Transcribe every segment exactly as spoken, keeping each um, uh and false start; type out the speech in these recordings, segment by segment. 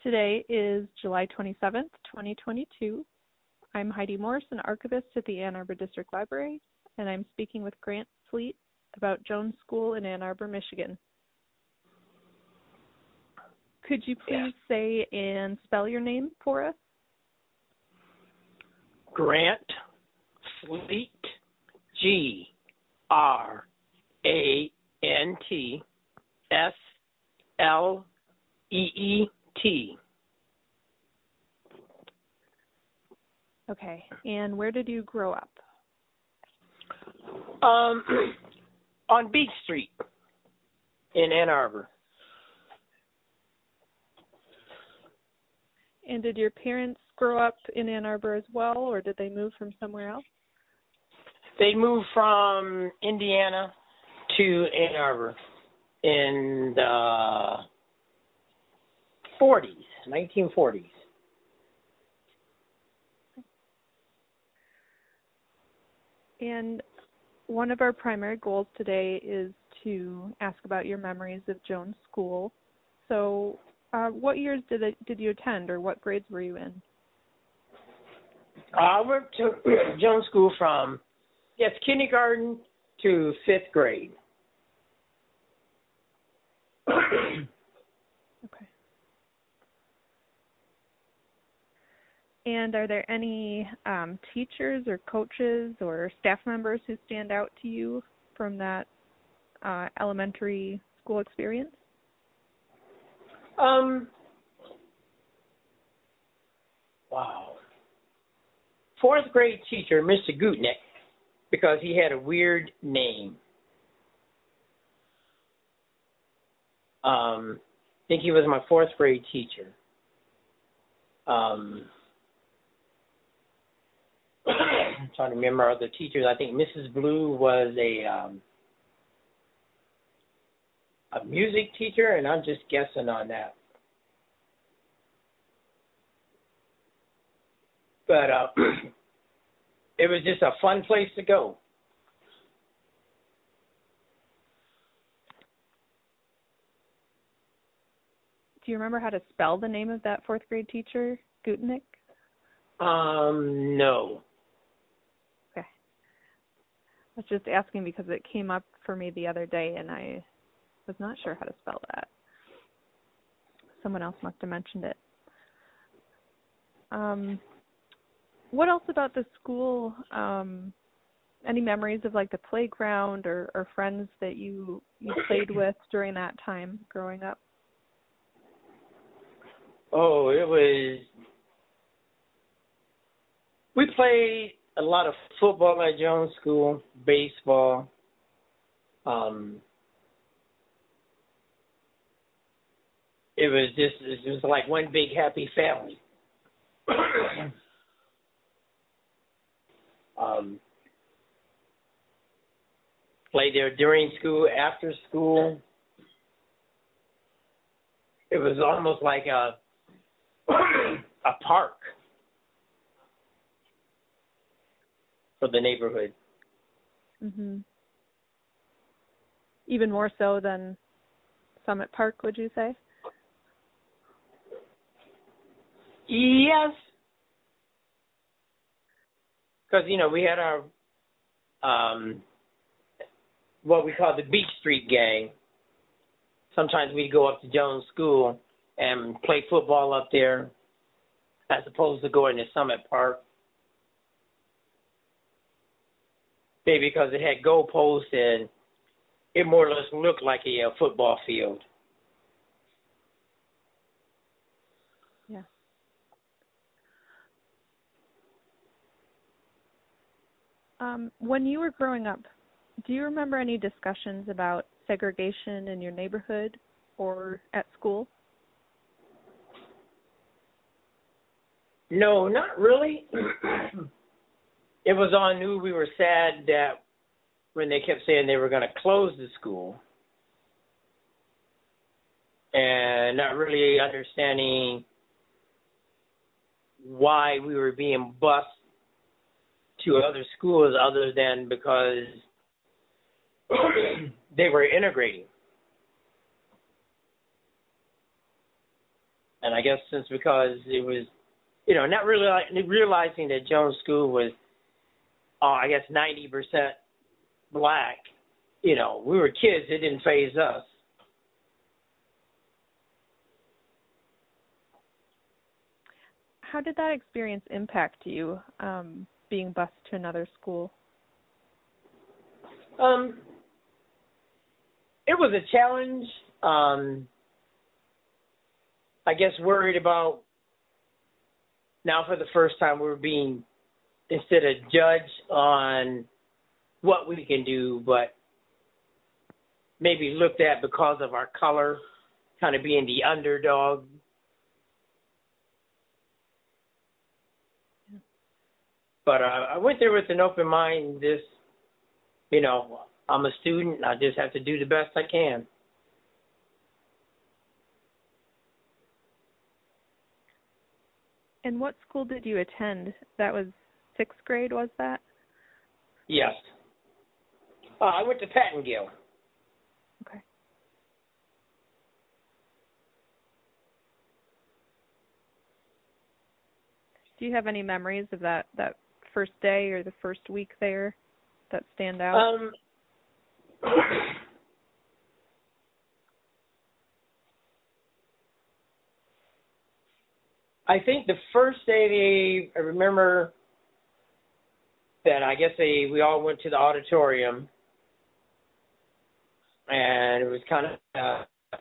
Today is July twenty-seventh, twenty twenty-two. I'm Heidi Morris, an archivist at the Ann Arbor District Library, and I'm speaking with Grant Fleet about Jones School in Ann Arbor, Michigan. Could you please yeah. say and spell your name for us? Grant Fleet, G R A N T S L E E T. Okay, and where did you grow up? Um, on Beach Street in Ann Arbor. And did your parents grow up in Ann Arbor as well, or did they move from somewhere else? They moved from Indiana to Ann Arbor in the forties, nineteen forties. And one of our primary goals today is to ask about your memories of Jones School. So uh, what years did it, did you attend, or what grades were you in? I went to Jones School from, yes, kindergarten to fifth grade. Okay. And are there any um, teachers or coaches or staff members who stand out to you from that uh, elementary school experience? Um. Wow. Fourth grade teacher, Mister Gutnick, because he had a weird name. Um, I think he was my fourth grade teacher. Um. I'm trying to remember other teachers. I think Missus Blue was a um, a music teacher, and I'm just guessing on that. But uh, it was just a fun place to go. Do you remember how to spell the name of that fourth grade teacher, Gutnick? Um, no. Okay. I was just asking because it came up for me the other day, and I was not sure how to spell that. Someone else must have mentioned it. Um, what else about the school? Um, any memories of like the playground or, or friends that you you played with during that time growing up? Oh, it was. We played a lot of football at Jones School, baseball. Um, it was just it was like one big happy family. um, played there during school, after school. It was almost like a a park for the neighborhood. Mm-hmm. Even more so than Summit Park, would you say? Yes. Because, you know, we had our, um, what we call the Beach Street gang. Sometimes we'd go up to Jones School and play football up there as opposed to going to Summit Park. Maybe because it had goalposts and it more or less looked like a, a football field. Yeah. Um, when you were growing up, do you remember any discussions about segregation in your neighborhood or at school? No, not really. It was on New. We were sad that when they kept saying they were going to close the school and not really understanding why we were being bused to other schools other than because they were integrating. And I guess since because it was, you know, not really realizing that Jones School was, uh, I guess, ninety percent black, you know, we were kids. It didn't faze us. How did that experience impact you, um, being bused to another school? Um, it was a challenge. Um, I guess worried about now for the first time we're being instead of judged on what we can do, but maybe looked at because of our color, kind of being the underdog. But uh, I went there with an open mind. This, you know, I'm a student. I just have to do the best I can. And what school did you attend? That was sixth grade, was that? Yes. Uh, I went to Pattongill. Okay. Do you have any memories of that, that first day or the first week there that stand out? Um, I think the first day they, I remember that I guess they we all went to the auditorium, and it was kind of uh,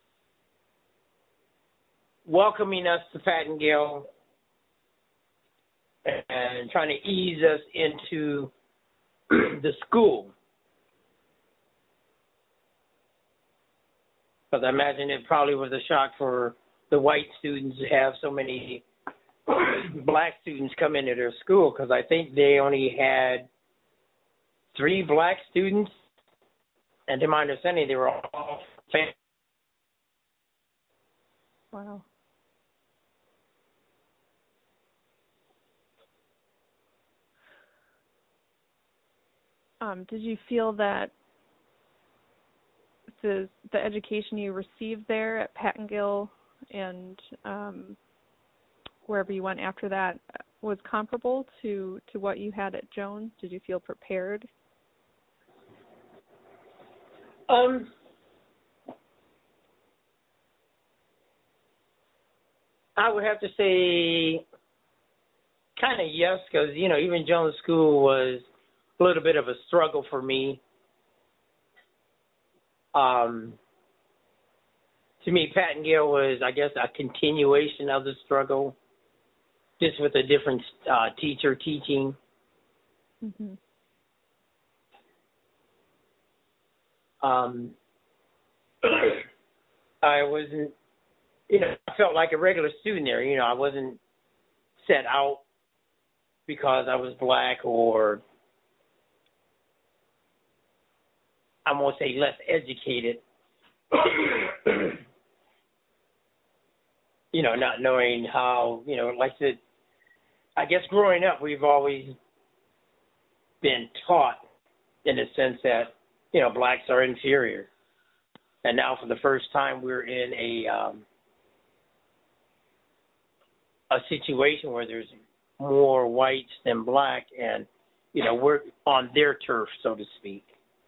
welcoming us to Pattongill and trying to ease us into the school. Because I imagine it probably was a shock for the white students to have so many black students come into their school, because I think they only had three black students, and to my understanding, they were all family. Wow. Um, did you feel that the the education you received there at Pattongill and um, wherever you went after that was comparable to, to what you had at Jones? Did you feel prepared? Um, I would have to say kind of yes, because, you know, even Jones School was a little bit of a struggle for me. Um, to me, Pattongill was, I guess, a continuation of the struggle, just with a different uh, teacher teaching. Mm-hmm. Um, I wasn't, you know, I felt like a regular student there. You know, I wasn't set out because I was black or, I won't say less educated. You know, not knowing how, you know, like I said, I guess growing up, we've always been taught in the sense that, you know, blacks are inferior. And now for the first time, we're in a um, a situation where there's more whites than black, and, you know, we're on their turf, so to speak.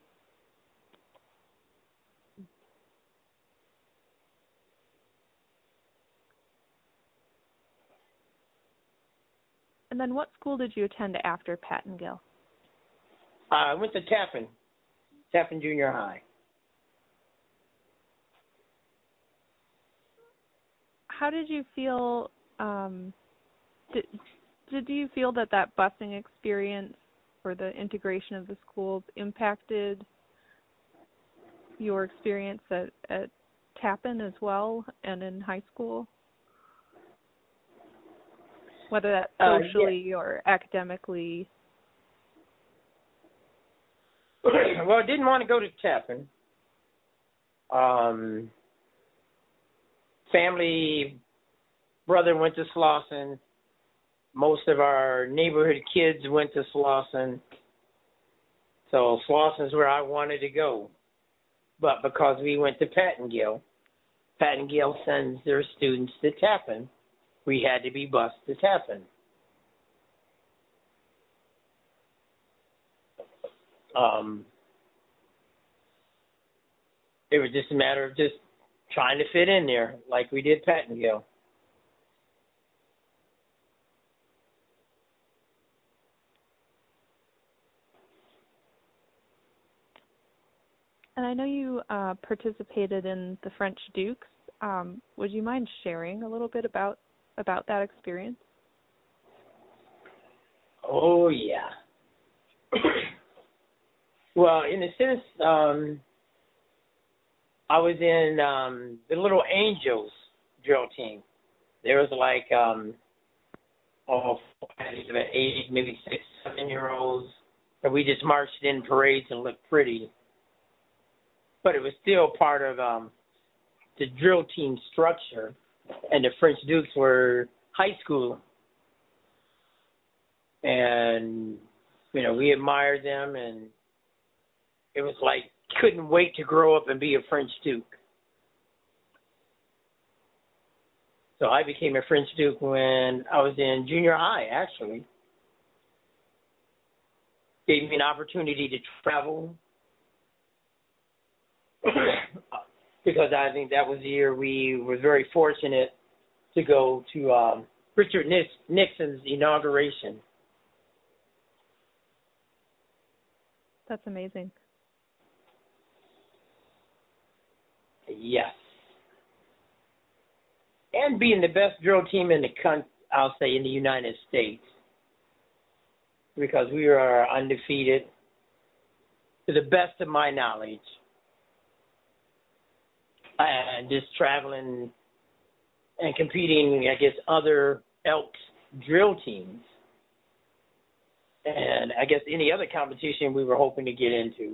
And then what school did you attend after Pattongill? I went to Tappan, Tappan Junior High. How did you feel, um, did, did you feel that that busing experience or the integration of the schools impacted your experience at, at Tappan as well and in high school? Whether that's socially uh, yeah. or academically? Well, I didn't want to go to Tappan. Um, family, brother went to Slauson. Most of our neighborhood kids went to Slauson. So Slauson's where I wanted to go. But because we went to Pattongill, Pattingale sends their students to Tappan, we had to be bused to Tappan. Um, it was just a matter of just trying to fit in there like we did Pattingale. And I know you uh, participated in the French Dukes. Um, would you mind sharing a little bit about about that experience? Oh, yeah. Well, in a sense, um, I was in um, the Little Angels drill team. There was like, um, oh, eight, maybe six, seven-year-olds, and we just marched in parades and looked pretty. But it was still part of um, the drill team structure, and the French Dukes were high school. And, you know, we admired them, and it was like, couldn't wait to grow up and be a French Duke. So I became a French Duke when I was in junior high, actually. Gave me an opportunity to travel because I think that was the year we were very fortunate to go to um, Richard Nixon's inauguration. That's amazing. Yes. And being the best drill team in the country, I'll say, in the United States, because we are undefeated, to the best of my knowledge. And just traveling and competing against other Elks drill teams. And I guess any other competition we were hoping to get into.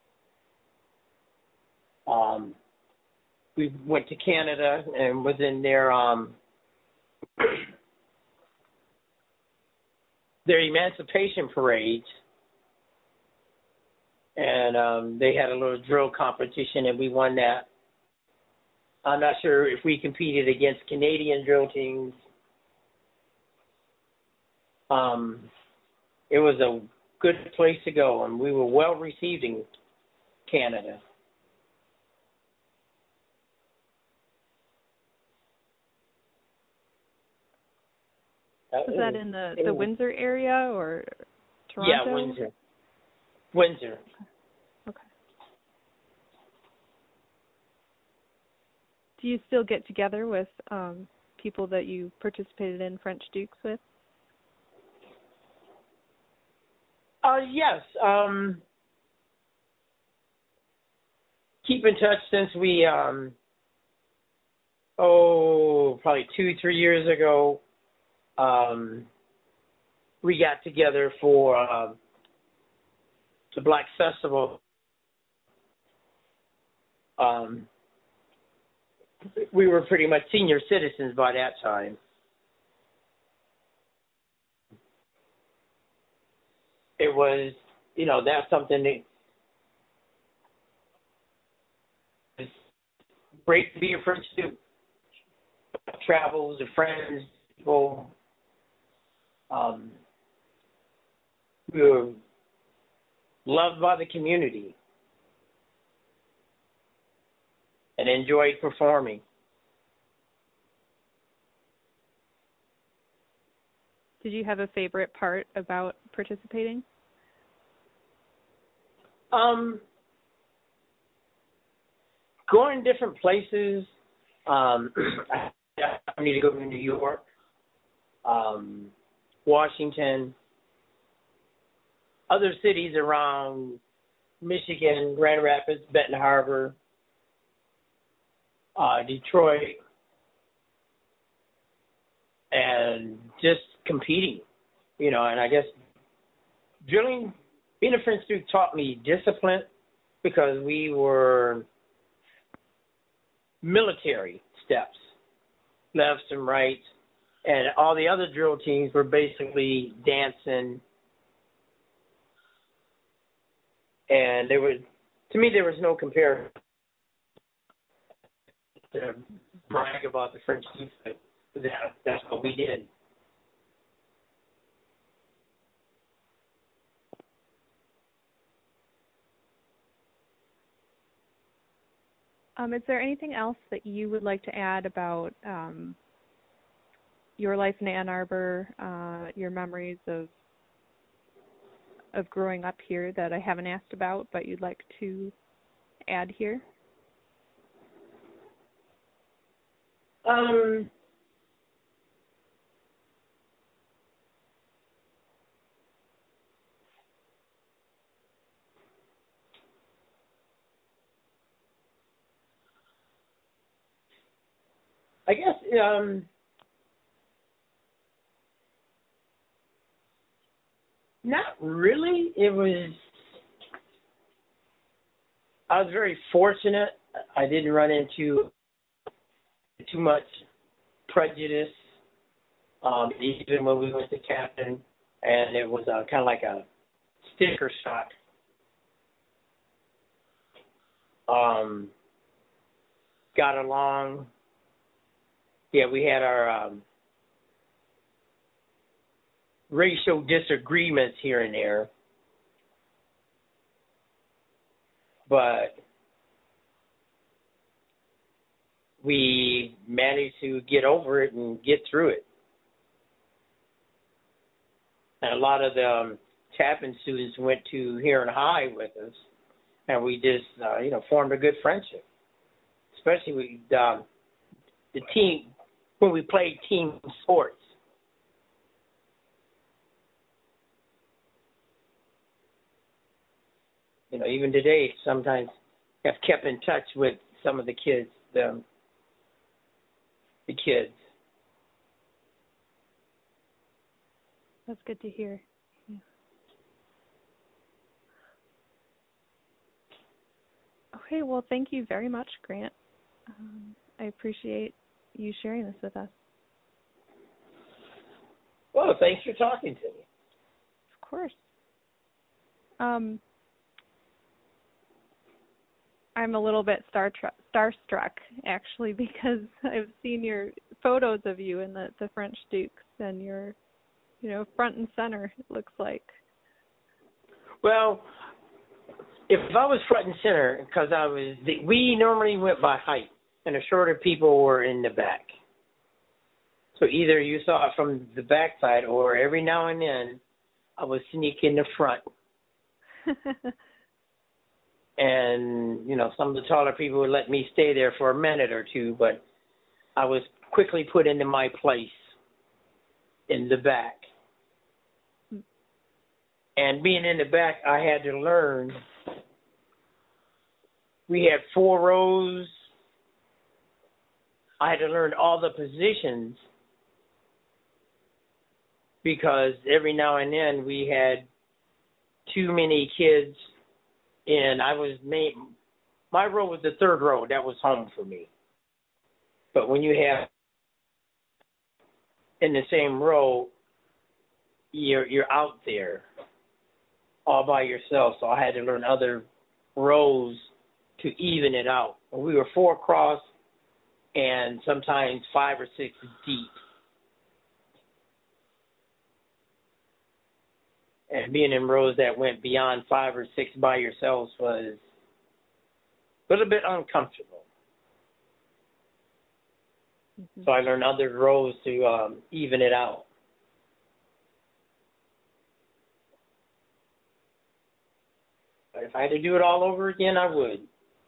Um, we went to Canada and was in their um, their emancipation parades, and um, they had a little drill competition, and we won that. I'm not sure if we competed against Canadian drill teams. Um, it was a good place to go, and we were well received in Canada. Was that in the, the Windsor area or Toronto? Yeah, Windsor. Windsor. Okay. Do you still get together with um, people that you participated in French Dukes with? Uh, yes. Um, keep in touch since we, um, oh, probably two, three years ago, um, we got together for uh, the Black Festival. Um, we were pretty much senior citizens by that time. It was, you know, that's something that is great to be a French student. Travels with friends, people. Um, we were loved by the community and enjoyed performing. Did you have a favorite part about participating? Um, going different places. Um, I need to go to New York, um, Washington, other cities around Michigan, Grand Rapids, Benton Harbor, uh, Detroit, and just competing, you know. And I guess drilling, being a French Duke taught me discipline because we were military steps, lefts and rights, and all the other drill teams were basically dancing. And there was, to me, there was no comparison. to brag about the French food, but that, that's what we did. Um, is there anything else that you would like to add about um, your life in Ann Arbor, uh, your memories of of growing up here that I haven't asked about, but you'd like to add here? Um, I guess um, not really. It was. I was very fortunate. I didn't run into too much prejudice, um, even when we went to Captain, and it was uh, kind of like a sticker shock. Um, got along. Yeah, we had our um, racial disagreements here and there, but we managed to get over it and get through it. And a lot of the um, Chapman students went to Huron High with us, and we just, uh, you know, formed a good friendship. Especially with um, the team when we played team sports. You know, even today, sometimes I've kept in touch with some of the kids, the, the kids. That's good to hear. Yeah. Okay, well, thank you very much, Grant. Um, I appreciate you sharing this with us. Well, thanks for talking to me. Of course. Um, I'm a little bit star tr- starstruck, actually, because I've seen your photos of you in the, the French Dukes, and you're, you know, front and center, it looks like. Well, if I was front and center, because I was, the, we normally went by height, and the shorter people were in the back. So either you saw it from the backside, or every now and then I would sneak in the front. And, you know, some of the taller people would let me stay there for a minute or two, but I was quickly put into my place in the back. And being in the back, I had to learn. We had four rows. I had to learn all the positions because every now and then we had too many kids. And I was made, my row was the third row. That was home for me. But when you have in the same row, you're you're out there all by yourself. So I had to learn other rows to even it out. We were four across and sometimes five or six deep. And being in rows that went beyond five or six by yourselves was a little bit uncomfortable. Mm-hmm. So I learned other rows to um, even it out. But if I had to do it all over again, I would.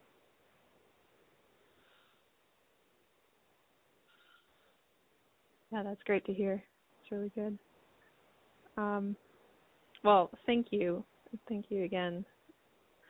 Yeah, that's great to hear. It's really good. Um, well, thank you. Thank you again